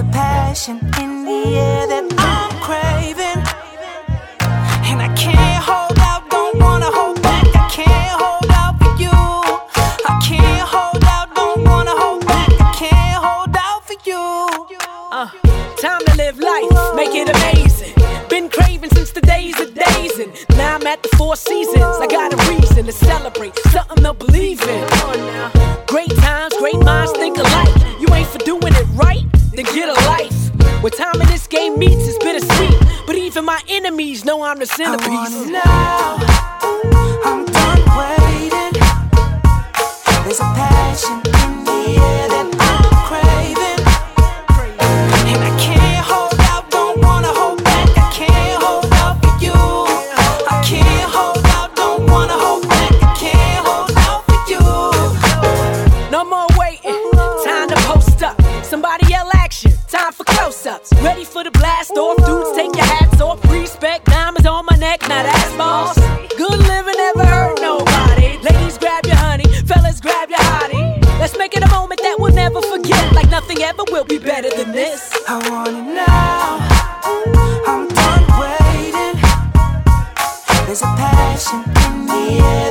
a passion in the air that I'm craving, and I can't hold out, don't wanna hold back. I can't hold out for you. I can't hold out, don't wanna hold back. I can't hold out for you. Time to live life, make it amazing. Been craving since the days of days, and now I'm at the Four Seasons. I got a reason to celebrate, something to believe in. Great times, great minds think alike. You ain't for doing it right, then get a life. Where time in this game meets is bittersweet, but even my enemies know I'm the centerpiece. I want it now, I'm done waiting. There's a passion in the air that I'm craving, and I can't hold out, don't wanna hold back. I can't hold out for you. I can't hold out, don't wanna hold back. I can't hold out for you. No more waiting, time to post up. Somebody yell action, time for close-ups. Ready for the blast off, dudes take your hats off. Respect, diamonds on my neck, now that's boss. Good living never hurt nobody. Ladies grab your honey, fellas grab your hottie. Let's make it a moment that we'll never forget. Like nothing ever will be better than this. I want it now, I'm done waiting. There's a passion in the air